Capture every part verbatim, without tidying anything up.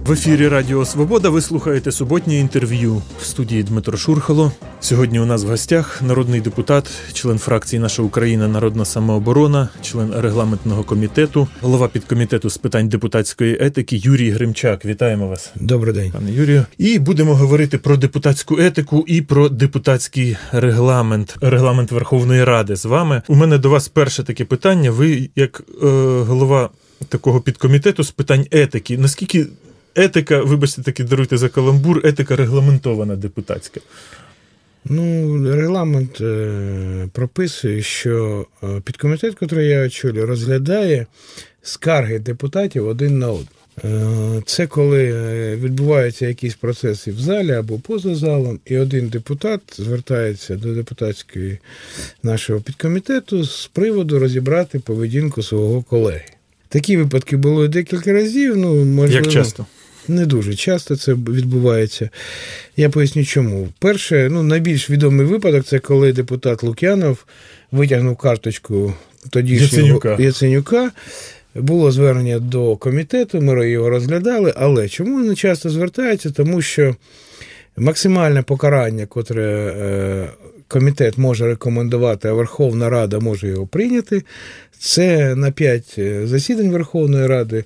В ефірі Радіо Свобода ви слухаєте суботнє інтерв'ю. В студії Дмитро Шурхало. Сьогодні у нас в гостях народний депутат, член фракції «Наша Україна. Народна самооборона», член регламентного комітету, голова підкомітету з питань депутатської етики Юрій Гримчак. Вітаємо вас. Добрий день. Пане Юрію. І будемо говорити про депутатську етику і про депутатський регламент, регламент Верховної Ради з вами. У мене до вас перше таке питання. Ви, як е, голова такого підкомітету з питань етики, наскільки етика, вибачте, таки даруйте за каламбур, етика регламентована депутатська? Ну, регламент е, прописує, що підкомітет, який я очолюю, розглядає скарги депутатів один на один. Е, це коли відбуваються якісь процеси в залі або поза залом, і один депутат звертається до депутатської нашого підкомітету з приводу розібрати поведінку свого колеги. Такі випадки було декілька разів. Ну, можливо, як часто? Не дуже часто це відбувається. Я поясню чому. Перше, ну, найбільш відомий випадок – це коли депутат Лук'янов витягнув карточку тодішнього Яценюка. Яценюка. Було звернення до комітету, ми його розглядали, але чому вони часто звертаються? Тому що максимальне покарання, котре комітет може рекомендувати, а Верховна Рада може його прийняти, це на п'ять засідань Верховної Ради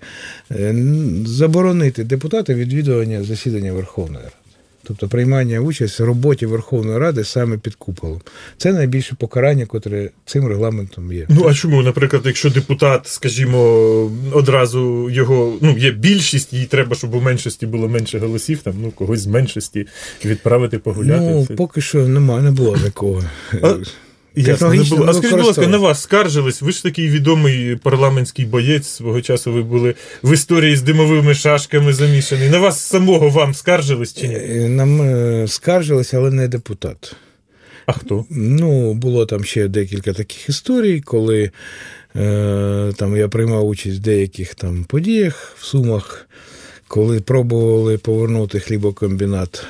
заборонити депутата відвідування засідання Верховної Ради. Тобто приймання участі в роботі Верховної Ради саме під куполом. Це найбільше покарання, котре цим регламентом є. Ну, а чому, наприклад, якщо депутат, скажімо, одразу його, ну, є більшість, їй треба, щоб у меншості було менше голосів, там, ну, когось з меншості відправити погуляти? Ну, це... поки що немає, не було такого. А... Ясно, не було. А скажіть, будь ласка, на вас скаржились? Ви ж такий відомий парламентський боєць, свого часу ви були в історії з димовими шашками замішаний. На вас самого вам скаржились чи ні? Нам скаржились, але не депутат. А хто? Ну, було там ще декілька таких історій, коли е, там я приймав участь в деяких там подіях в Сумах, коли пробували повернути хлібокомбінат.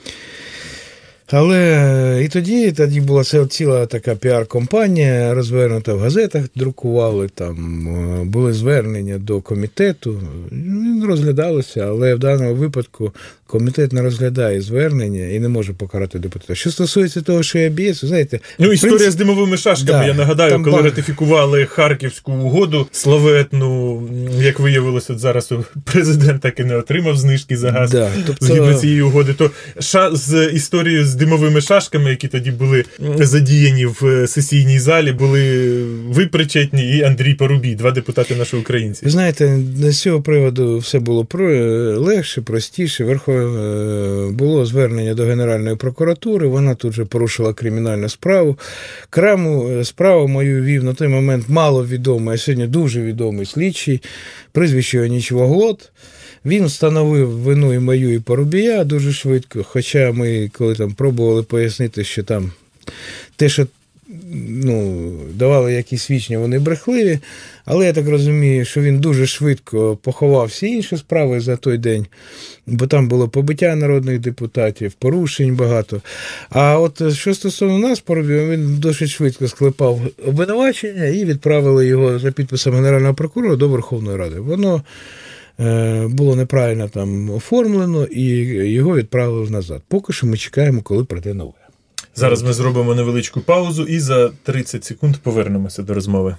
Але і тоді, тоді була це ціла така піар-компанія, розвернута в газетах, друкували, там були звернення до комітету, він розглядалося, але в даному випадку комітет не розглядає звернення і не може покарати депутата. Що стосується того, що я бієць, знаєте... Ну, історія принцип... з димовими шашками, да, я нагадаю, коли баг... ратифікували Харківську угоду славетну, як виявилося, от зараз президент так і не отримав знижки за газ, да, тобто... згідно цієї угоди, то ша... з історією з димовими шашками, які тоді були задіяні в сесійній залі, були ви причетні і Андрій Парубій, два депутати наші українці. Ви знаєте, з цього приводу все було легше, простіше. Верховна було звернення до Генеральної прокуратури, вона тут же порушила кримінальну справу. Краму справу мою вів на той момент маловідомий, а сьогодні дуже відомий слідчий, прізвище його Нічвоглот. Він встановив вину і мою, і Парубія дуже швидко, хоча ми, коли там пробували пояснити, що там те, що ну, давали якісь свідчення, вони брехливі, але я так розумію, що він дуже швидко поховав всі інші справи за той день, бо там було побиття народних депутатів, порушень багато. А от що стосовно нас, Парубія, він досить швидко склепав обвинувачення і відправили його за підписом Генерального прокурора до Верховної Ради. Воно було неправильно там оформлено, і його відправили назад. Поки що ми чекаємо, коли прийде нове. Зараз ми зробимо невеличку паузу і за тридцять секунд повернемося до розмови.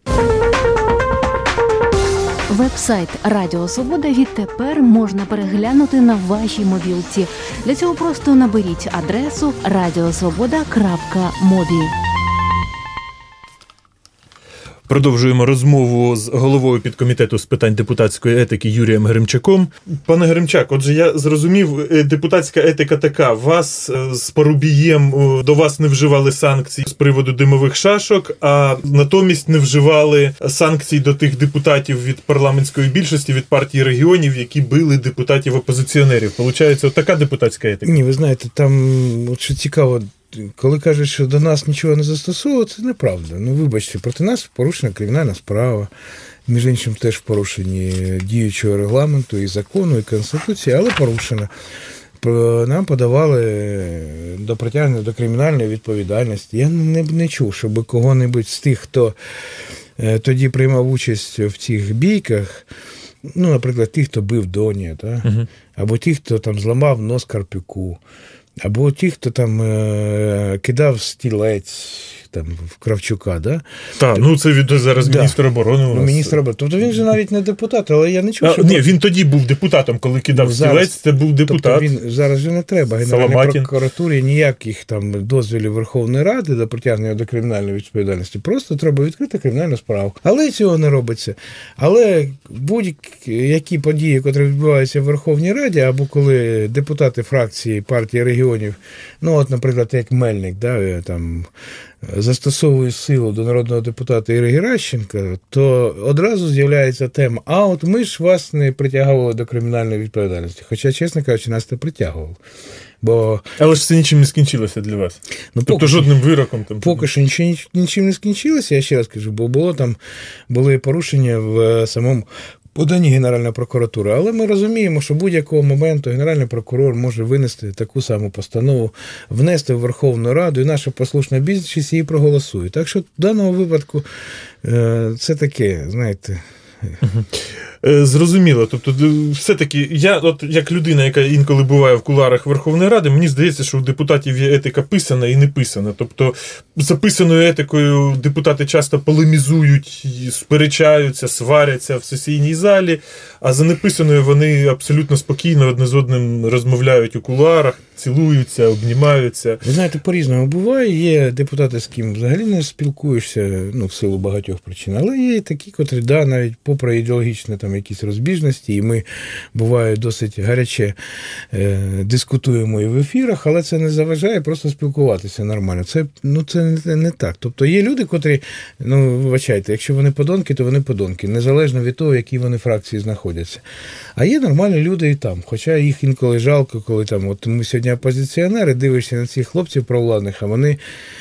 Веб-сайт Радіо Свобода відтепер можна переглянути на вашій мобілці. Для цього просто наберіть адресу радіосвобода крапка мобі. Продовжуємо розмову з головою підкомітету з питань депутатської етики Юрієм Гримчаком. Пане Гримчак, отже, я зрозумів, депутатська етика така. Вас з Парубієм, до вас не вживали санкцій з приводу димових шашок, а натомість не вживали санкцій до тих депутатів від парламентської більшості, від партії регіонів, які били депутатів-опозиціонерів. Получається, така депутатська етика? Ні, ви знаєте, там, от що цікаво, коли кажуть, що до нас нічого не застосовується, це неправда. Ну, вибачте, проти нас порушена кримінальна справа, між іншим теж в порушенні діючого регламенту і закону, і Конституції, але порушена. Нам подавали до притягнення до кримінальної відповідальності. Я не, не чув, щоб кого-небудь з тих, хто тоді приймав участь в цих бійках, ну, наприклад, ті, хто бив Донія, да? uh-huh. або ті, хто там зламав нос Карпюку, або ті, хто там е- кидав стілець там, в Кравчука, да? Так, ну це від зараз да. міністр оборони у нас. Ну, міністр оборони. Тобто він же навіть не депутат, але я не чув, а, що... Ні, він тоді був депутатом, коли кидав зараз, стілець, це був депутат. Тобто він зараз же не треба Генеральній прокуратурі ніяких там дозволів Верховної Ради до притягнення до кримінальної відповідальності. Просто треба відкрити кримінальну справу. Але цього не робиться. Але будь-які події, які відбуваються в Верховній Раді, або коли депутати фракції партії регіонів, ну от, наприклад, як Мельник, да, там застосовує силу до народного депутата Іри Геращенка, то одразу з'являється тема, а от ми ж вас не притягували до кримінальної відповідальності. Хоча, чесно кажучи, нас не притягували. Бо... Але ж це нічим не скінчилося для вас. Ну, тобто поки жодним вироком. Там... Поки що нічим, нічим не скінчилося, я ще раз кажу, бо було там, були порушення в самому поданні Генеральної прокуратури. Але ми розуміємо, що будь-якого моменту Генеральний прокурор може винести таку саму постанову, внести в Верховну Раду, і наша послушна більшість її проголосує. Так що в даному випадку це таке, знаєте... Зрозуміло. Тобто, все-таки, я, от як людина, яка інколи буває в кулуарах Верховної Ради, мені здається, що у депутатів є етика писана і не писана. Тобто, за писаною етикою депутати часто полемізують, сперечаються, сваряться в сесійній залі, а за неписаною вони абсолютно спокійно одне з одним розмовляють у кулуарах, цілуються, обнімаються. Ви знаєте, по-різному буває. Є депутати, з ким взагалі не спілкуєшся, ну, в силу багатьох причин, але є такі, котрі, да, навіть попри ідеологічні там якісь розбіжності, і ми, буває, досить гаряче е, дискутуємо і в ефірах, але це не заважає просто спілкуватися нормально. Це, ну, це не, не так. Тобто є люди, котрі, ну, вибачайте, якщо вони подонки, то вони подонки, незалежно від того, які вони фракції знаходяться. А є нормальні люди і там, хоча їх інколи жалко, коли там, от ми сьогодні опозиціонери, дивишся на цих хлопців провладних, а вони,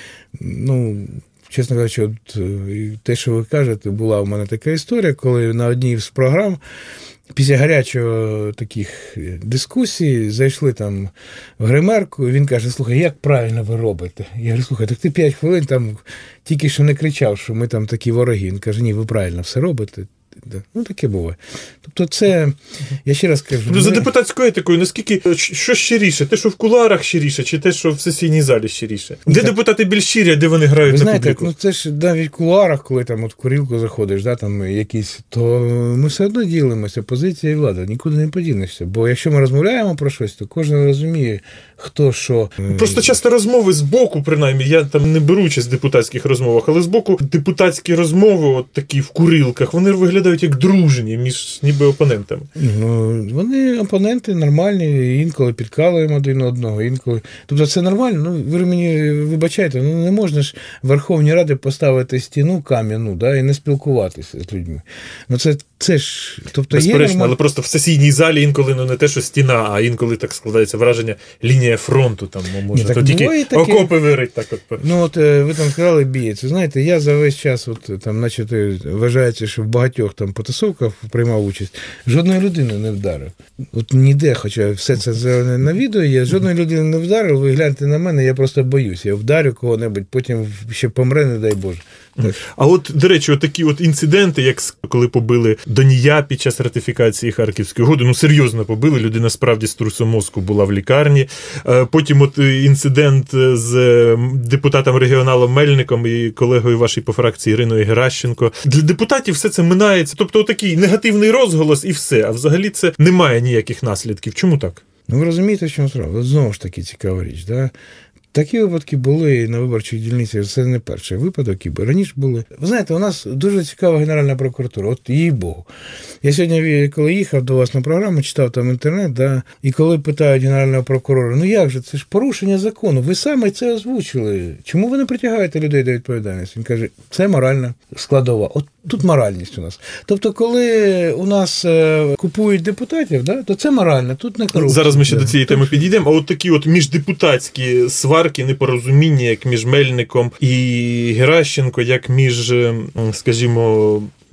ну, чесно кажучи, от, те, що ви кажете, була у мене така історія, коли на одній з програм після гарячого таких дискусій зайшли там в гримерку, і він каже: слухай, як правильно ви робите? Я говорю: слухай, так ти п'ять хвилин там тільки що не кричав, що ми там такі вороги. Він каже: ні, ви правильно все робите. Ну, таке буває. Тобто це, я ще раз кажу... Ну, за депутатською етикою, наскільки, що щиріше? Те, що в кулуарах щиріше, чи те, що в сесійній залі щиріше? Де так, депутати більш щирі, а де вони грають ви на знаєте, публіку? Ну, це ж навіть в кулуарах, коли там от в курілку заходиш, да, там якісь, то ми все одно ділимося, позиція і влада, нікуди не подінешся. Бо якщо ми розмовляємо про щось, то кожен розуміє, хто що... Просто часто розмови з боку, принаймні, я там не беру участь в депутатських розмовах, але з боку депутатські розмови, от такі в курилках, вони виглядають як дружні між ніби опонентами. Ну, вони опоненти нормальні, інколи підкалуємо один одного, інколи... Тобто це нормально, ну, ви мені вибачайте, ну не можна ж в Верховній Раді поставити стіну кам'яну, да, і не спілкуватися з людьми. Ну це, це ж... Тобто, безперечно, є нормаль... але просто в сесійній залі інколи, ну, не те, що стіна, а інколи так складається враження лінія фронту, там, може, Ні, то тільки таке... окопи вирить, так от. Ну, от ви там сказали бієць. Знаєте, я за весь час, от там, значить, вважається, що в багатьох там потасовках приймав участь, жодної людини не вдарив. От ніде, хоча все це на відео є, жодної людини не вдарив, ви гляньте на мене, я просто боюсь. Я вдарю кого-небудь, потім ще помре, не дай Боже. Так. А от, до речі, от такі от інциденти, як коли побили Донія під час ратифікації Харківської угоди, ну серйозно побили, людина справді з трусом мозку була в лікарні. Потім от інцидент з депутатом-регіоналом Мельником і колегою вашій по фракції Іриною Геращенко. Для депутатів все це минається, тобто такий негативний розголос і все, а взагалі це не має ніяких наслідків. Чому так? Ну ви розумієте, що справа? Знову ж таки цікава річ, да? Такі випадки були на виборчих дільницях, це не перший випадок, і раніше були. Ви знаєте, у нас дуже цікава Генеральна прокуратура, от їй Богу. Я сьогодні, коли їхав до вас на програму, читав там інтернет, да, і коли питають Генерального прокурора, ну як же, це ж порушення закону, ви саме це озвучили, чому ви не притягаєте людей до відповідальності? Він каже, це моральна складова, от тут моральність у нас. Тобто, коли у нас е, купують депутатів, да, то це морально, тут не корупція. Зараз ми ще да. до цієї теми підійдемо, а от такі от міждепутатські сварки, непорозуміння, як між Мельником і Геращенко, як між, скажімо,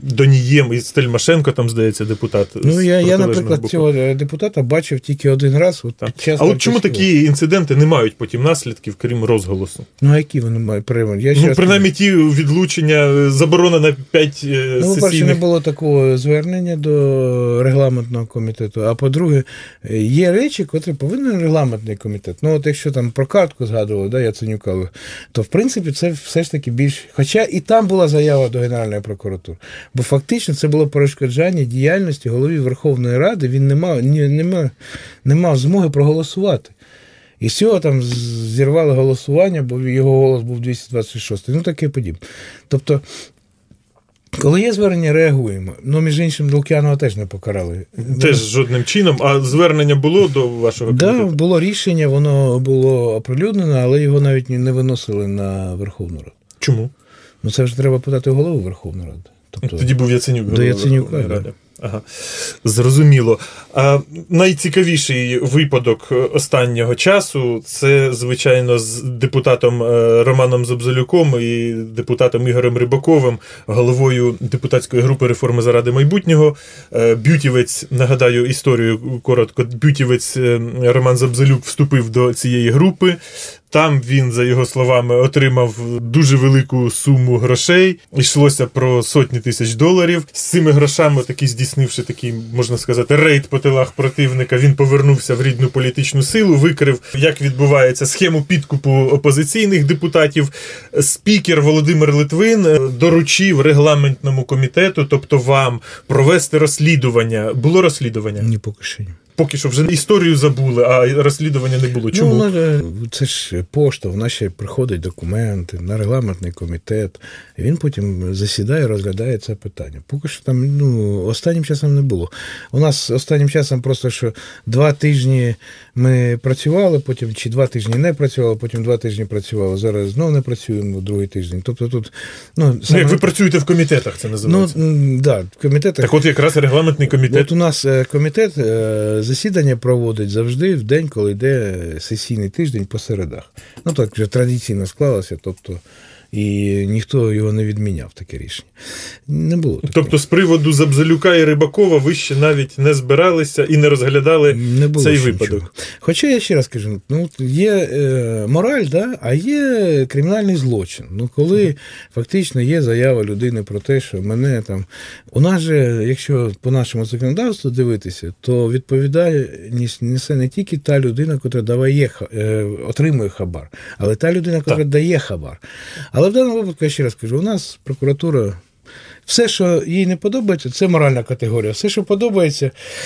Донієм і Стельмашенко, там, здається, депутат. Ну, я, я наприклад, боку. Цього депутата бачив тільки один раз. От під час а от чому такі інциденти не мають потім наслідків, крім розголосу? Ну, а які вони мають? Я ну, принаймні ті відлучення, заборона на п'ять сесійних... Ну, по-перше, не було такого звернення до регламентного комітету, а по-друге, є речі, котрі повинен регламентний комітет. Ну, от якщо там про картку згадували, да, Яценюка, то, в принципі, це все ж таки більш... Хоча і там була заява до Генеральної прокуратури. Бо фактично це було перешкоджання діяльності голові Верховної Ради, він не мав, не, не мав, не мав змоги проголосувати. І з цього там зірвали голосування, бо його голос був двісті двадцять шостий. Ну, таке подібне. Тобто, коли є звернення, реагуємо. Ну, між іншим, Лук'янова теж не покарали. Теж жодним чином. А звернення було до вашого комітету? Так, да, було рішення, воно було оприлюднено, але його навіть не виносили на Верховну Раду. Чому? Ну, це вже треба питати голову Верховної Ради. Тобто, тоді був Яценюк. До Яценюка, да. Ага. Зрозуміло. А найцікавіший випадок останнього часу – це, звичайно, з депутатом Романом Забзелюком і депутатом Ігорем Рибаковим, головою депутатської групи «Реформи заради майбутнього». Бютівець, нагадаю історію коротко, бютівець Роман Забзелюк вступив до цієї групи. Там він, за його словами, отримав дуже велику суму грошей. Йшлося про сотні тисяч доларів. З цими грошами, таки здійснивши такий, можна сказати, рейд по тилах противника, він повернувся в рідну політичну силу, викрив, як відбувається схему підкупу опозиційних депутатів. Спікер Володимир Литвин доручив регламентному комітету, тобто вам, провести розслідування. Було розслідування? Ні, поки що ні. Поки що вже історію забули, а розслідування не було. Чому? Ну, це ж пошта, в нас ще приходять документи на регламентний комітет, і він потім засідає, розглядає це питання. Поки що там, ну, останнім часом не було. У нас останнім часом просто, що два тижні ми працювали, потім, чи два тижні не працювали, потім два тижні працювали, зараз знову не працюємо другий тиждень. Тобто тут, ну, саме... Як ви працюєте в комітетах, це називається? Ну, да, в комітетах. Так от якраз регламентний комітет. От у нас комітет засідання проводить завжди в день, коли йде сесійний тиждень по середах. Ну, так вже традиційно склалося, тобто, і ніхто його не відміняв, таке рішення. Не було такого. Тобто, з приводу Забзелюка і Рибакова ви ще навіть не збиралися і не розглядали не було цей випадок? Нічого. Хоча, я ще раз кажу, ну, є е, мораль, да, а є кримінальний злочин. Ну, коли mm. фактично є заява людини про те, що мене там... У нас же, якщо по нашому законодавству дивитися, то відповідальність несе не тільки та людина, яка даває, е, отримує хабар, але та людина, яка так. дає хабар. Але в даному випадку, я ще раз кажу, у нас прокуратура, все, що їй не подобається, це моральна категорія. Все, що подобається,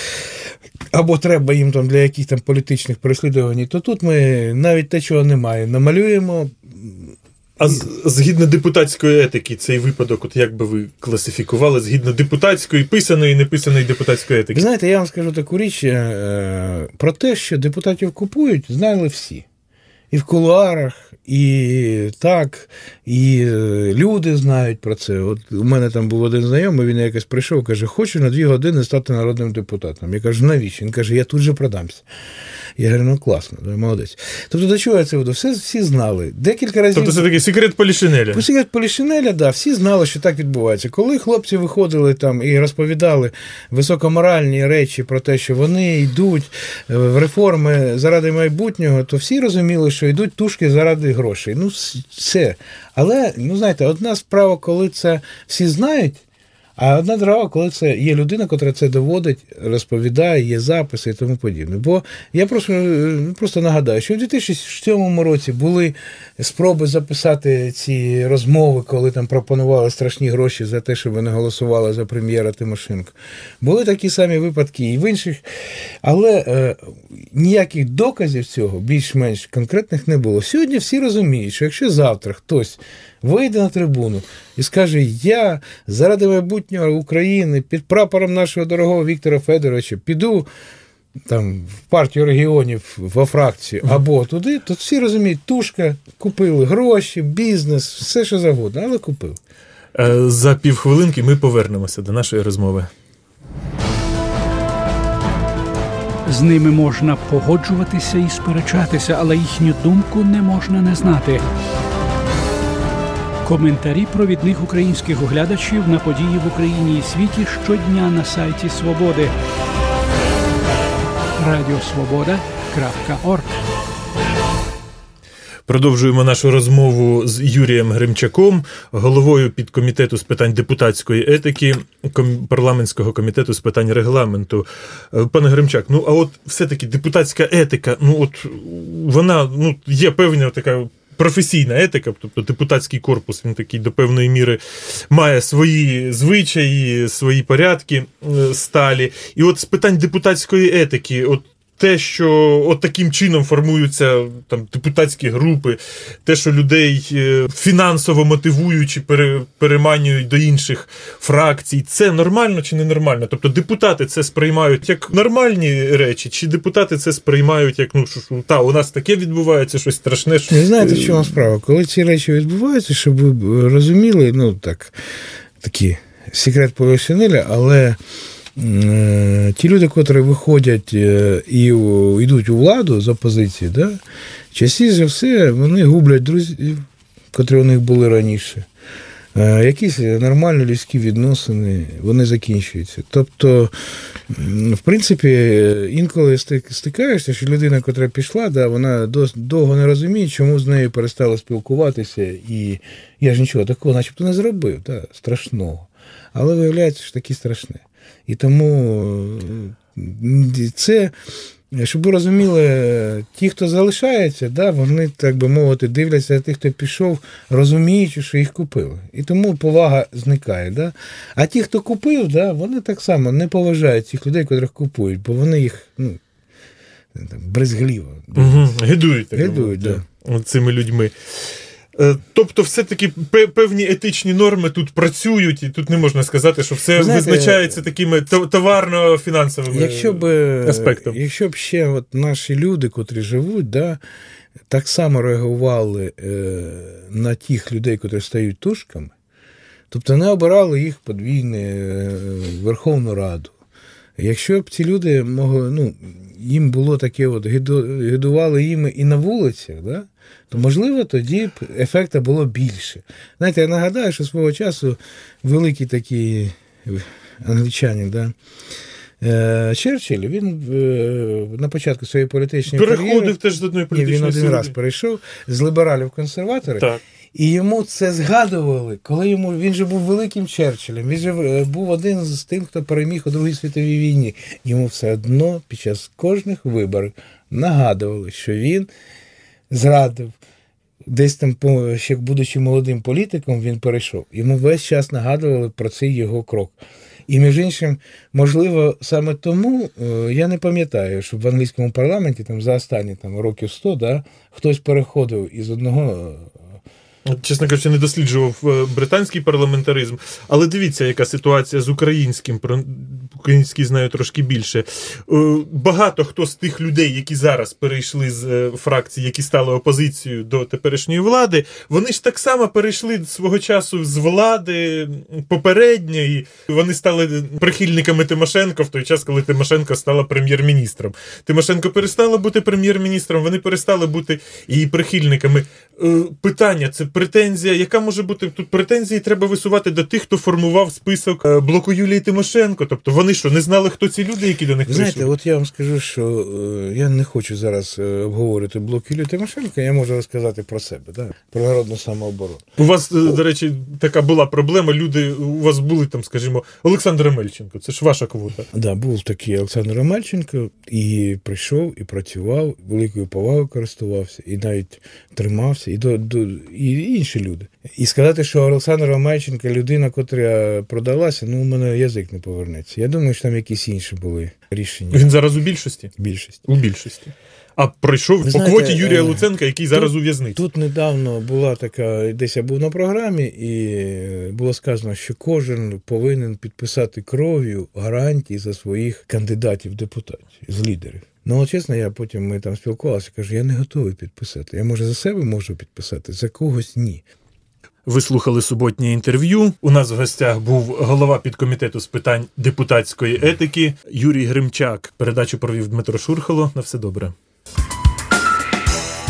або треба їм там для якихось там політичних переслідувань, то тут ми навіть те, чого немає, намалюємо. А згідно депутатської етики, цей випадок, от як би ви класифікували, згідно депутатської, писаної і неписаної депутатської етики? Ви знаєте, я вам скажу таку річ, про те, що депутатів купують, знали всі. І в кулуарах, і так, і люди знають про це. От у мене там був один знайомий, він якось прийшов, каже, хочу на дві години стати народним депутатом. Я кажу, навіщо? Він каже, я тут же продамся. Я говорю, ну класно, молодець. Тобто, до чого я це веду? Все, всі знали. Декілька разів... Тобто, це такий секрет Полішинеля? Секрет Полішинеля, да, всі знали, що так відбувається. Коли хлопці виходили там і розповідали високоморальні речі про те, що вони йдуть в реформи заради майбутнього, то всі розуміли, що йдуть тушки заради грошей. Ну, все. Але, ну, знаєте, одна справа, коли це всі знають, а одна справа, коли це є людина, яка це доводить, розповідає, є записи і тому подібне. Бо я просто, просто нагадаю, що в дві тисячі сьомому році були спроби записати ці розмови, коли там пропонували страшні гроші за те, щоб вони голосували за прем'єра Тимошенко. Були такі самі випадки і в інших, але е, ніяких доказів цього, більш-менш конкретних, не було. Сьогодні всі розуміють, що якщо завтра хтось вийде на трибуну і скаже, я заради майбутнього України під прапором нашого дорогого Віктора Федоровича піду там, в партію регіонів, во фракцію, або туди, то всі розуміють, тушка, купили гроші, бізнес, все що завгодно, але купив. За півхвилинки ми повернемося до нашої розмови. З ними можна погоджуватися і сперечатися, але їхню думку не можна не знати. Коментарі провідних українських оглядачів на події в Україні і світі щодня на сайті Свободи. радіосвобода крапка орг. Продовжуємо нашу розмову з Юрієм Гримчаком, головою підкомітету з питань депутатської етики, парламентського комітету з питань регламенту. Пане Гримчак, ну а от все-таки депутатська етика, ну от вона, ну, є певна така професійна етика, тобто депутатський корпус, він такий до певної міри має свої звичаї, свої порядки сталі. І от з питань депутатської етики, от те, що от таким чином формуються там депутатські групи, те, що людей фінансово мотивуючи, пере, переманюють до інших фракцій, це нормально чи ненормально? Тобто депутати це сприймають як нормальні речі, чи депутати це сприймають як, ну, що, що та, у нас таке відбувається, щось страшне. Що... Не знаєте, в чому справа? Коли ці речі відбуваються, щоб ви розуміли, ну, так, такий секрет поліціонеля, але ті люди, котрі виходять і йдуть у владу з опозиції, да, частіше за все вони гублять друзів, котрі у них були раніше. Якісь нормальні людські відносини, вони закінчуються. Тобто, в принципі, інколи стикаєшся, що людина, котра пішла, да, вона довго не розуміє, чому з нею перестали спілкуватися, і я ж нічого такого начебто не зробив, да, страшного. Але виявляється, що таке страшне. І тому це, щоб ви розуміли, ті, хто залишається, да, вони, так би мовити, дивляться на тих, хто пішов, розуміючи, що їх купили. І тому повага зникає. Да? А ті, хто купив, да, вони так само не поважають цих людей, котрих купують, бо вони їх, ну, брезгливо. Угу, гидують. Гидують, так, да. Цими людьми. Тобто все-таки певні етичні норми тут працюють, і тут не можна сказати, що все знаєте, визначається такими товарно-фінансовими якщо б, аспектами. Якщо б ще от наші люди, котрі живуть, да, так само реагували е, на тих людей, котрі стають тушками, тобто не обирали їх подвійне е, Верховну Раду. Якщо б ці люди могли, ну, їм було таке, от, гидували їм і на вулицях, да, то, можливо, тоді б ефекту було більше. Знаєте, я нагадаю, що свого часу великий такий англічанин, да, Черчилль, він на початку своєї політичної переходив кар'єри... Переходив теж з одної політичної сили. Він один раз перейшов з лібералів в консерватори. Так. І йому це згадували, коли йому, він же був великим Черчиллем, він же був один з тим, хто переміг у Другій світовій війні. Йому все одно під час кожних виборів нагадували, що він зрадив. Десь там, ще будучи молодим політиком, він перейшов. Йому весь час нагадували про цей його крок. І, між іншим, можливо, саме тому, я не пам'ятаю, щоб в англійському парламенті там, за останні там, років сто, да, хтось переходив із одного... Чесно кажучи, не досліджував британський парламентаризм, але дивіться, яка ситуація з українським. Про український знаю трошки більше. Багато хто з тих людей, які зараз перейшли з фракцій, які стали опозицією до теперішньої влади, вони ж так само перейшли свого часу з влади попередньої. Вони стали прихильниками Тимошенко в той час, коли Тимошенко стала прем'єр-міністром. Тимошенко перестала бути прем'єр-міністром, вони перестали бути її прихильниками. Питання, це претензія, яка може бути? Тут претензії треба висувати до тих, хто формував список блоку Юлії Тимошенко. Тобто вони що, не знали, хто ці люди, які до них прийшли? Знаєте, от я вам скажу, що я не хочу зараз обговорити блок Юлії Тимошенко, я можу розказати про себе, да? Про народну самооборону. У вас, до речі, така була проблема, люди, у вас були там, скажімо, Олександр Омельченко, це ж ваша квота. Так, да, був такий Олександр Омельченко, і прийшов, і працював, великою повагою користувався, і навіть тримався, і, до, до, і інші люди. І сказати, що Олександр Омельченко людина, котра продалася, ну, у мене язик не повернеться. Я думаю, що там якісь інші були рішення. Він зараз у більшості? Більшості. У більшості. А пройшов по знаєте, квоті Юрія Луценка, який тут, зараз у в'язниці. Тут недавно була така, десь я був на програмі, і було сказано, що кожен повинен підписати кров'ю гарантії за своїх кандидатів депутатів, з лідерів. Ну, чесно, я потім, ми там спілкувалися, кажу, я не готовий підписати. Я, може, за себе можу підписати, за когось ні. Ви слухали суботнє інтерв'ю. У нас в гостях був голова підкомітету з питань депутатської етики Юрій Гримчак. Передачу провів Дмитро Шурхало. На все добре.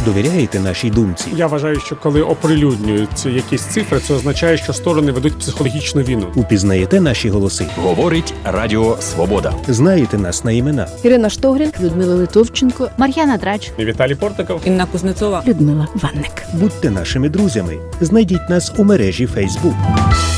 Довіряєте нашій думці? Я вважаю, що коли оприлюднюють якісь цифри, це означає, що сторони ведуть психологічну війну. Упізнаєте наші голоси? Говорить Радіо Свобода. Знаєте нас на імена? Ірина Штогрін, Людмила Литовченко, Мар'яна Драч, Віталій Портников, Інна Кузнецова, Людмила Ванник. Будьте нашими друзями. Знайдіть нас у мережі Facebook.